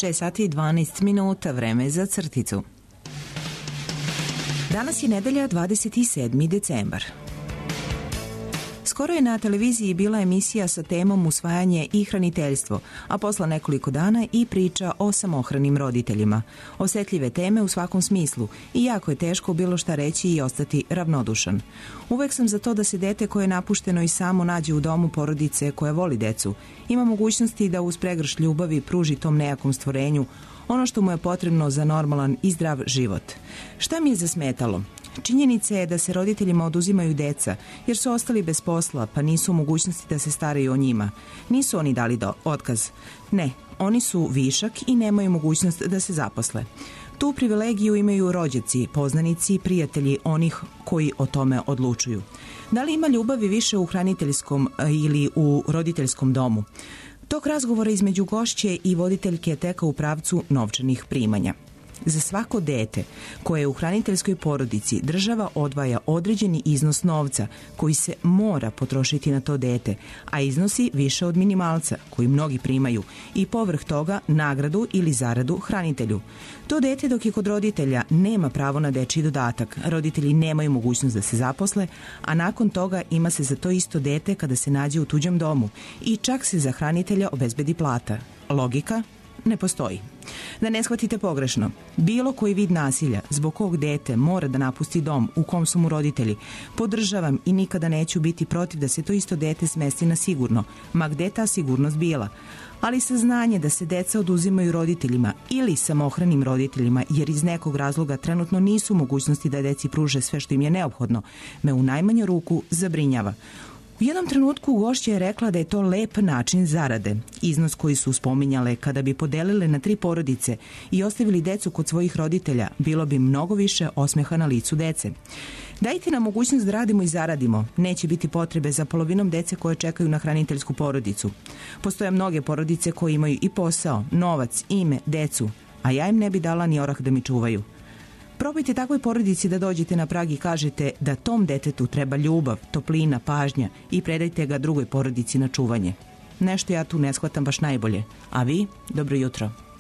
6 sati i 12 minuta, vreme za crticu. Danas je nedelja, 27. decembar. Skoro je na televiziji bila emisija sa temom usvajanje i hraniteljstvo, a posle nekoliko dana i priča o samohranim roditeljima. Osetljive teme u svakom smislu i jako je teško bilo šta reći i ostati ravnodušan. Uvek sam za to da se dete koje je napušteno i samo nađe u domu porodice koja voli decu. Ima mogućnosti da uz pregršt ljubavi pruži tom nejakom stvorenju ono što mu je potrebno za normalan i zdrav život. Šta mi je zasmetalo? Činjenica je da se roditeljima oduzimaju deca, jer su ostali bez posla, pa nisu u mogućnosti da se staraju o njima. Nisu oni dali otkaz. Ne, oni su višak i nemaju mogućnost da se zaposle. Tu privilegiju imaju rođaci, poznanici i prijatelji onih koji o tome odlučuju. Da li ima ljubavi više u hraniteljskom ili u roditeljskom domu? Tok razgovora između gošće i voditeljke teka u pravcu novčanih primanja. Za svako dete koje je u hraniteljskoj porodici država odvaja određeni iznos novca koji se mora potrošiti na to dete, a iznosi više od minimalca koji mnogi primaju i povrh toga nagradu ili zaradu hranitelju. To dete dok je kod roditelja nema pravo na dečiji dodatak, roditelji nemaju mogućnost da se zaposle, a nakon toga ima se za to isto dete kada se nađe u tuđem domu i čak se za hranitelja obezbedi plata. Logika? Ne postoji. Da ne shvatite pogrešno, bilo koji vid nasilja zbog kog dete mora da napusti dom u kom su mu roditelji, podržavam i nikada neću biti protiv da se to isto dete smesti na sigurno, ma gde ta sigurnost bila. Ali saznanje da se deca oduzimaju roditeljima ili samohranim roditeljima jer iz nekog razloga trenutno nisu u mogućnosti da deci pruže sve što im je neophodno, me u najmanju ruku zabrinjava. U jednom trenutku gošća je rekla da je to lep način zarade. Iznos koji su spominjale kada bi podelile na 3 porodice i ostavili decu kod svojih roditelja, bilo bi mnogo više osmeha na licu dece. Dajte nam mogućnost da radimo i zaradimo. Neće biti potrebe za polovinom dece koje čekaju na hraniteljsku porodicu. Postoje mnoge porodice koje imaju i posao, novac, ime, decu, a ja im ne bi dala ni orah da mi čuvaju. Probajte takvoj porodici da dođete na prag i kažete da tom detetu treba ljubav, toplina, pažnja i predajte ga drugoj porodici na čuvanje. Nešto ja tu ne shvatam baš najbolje. A vi, dobro jutro.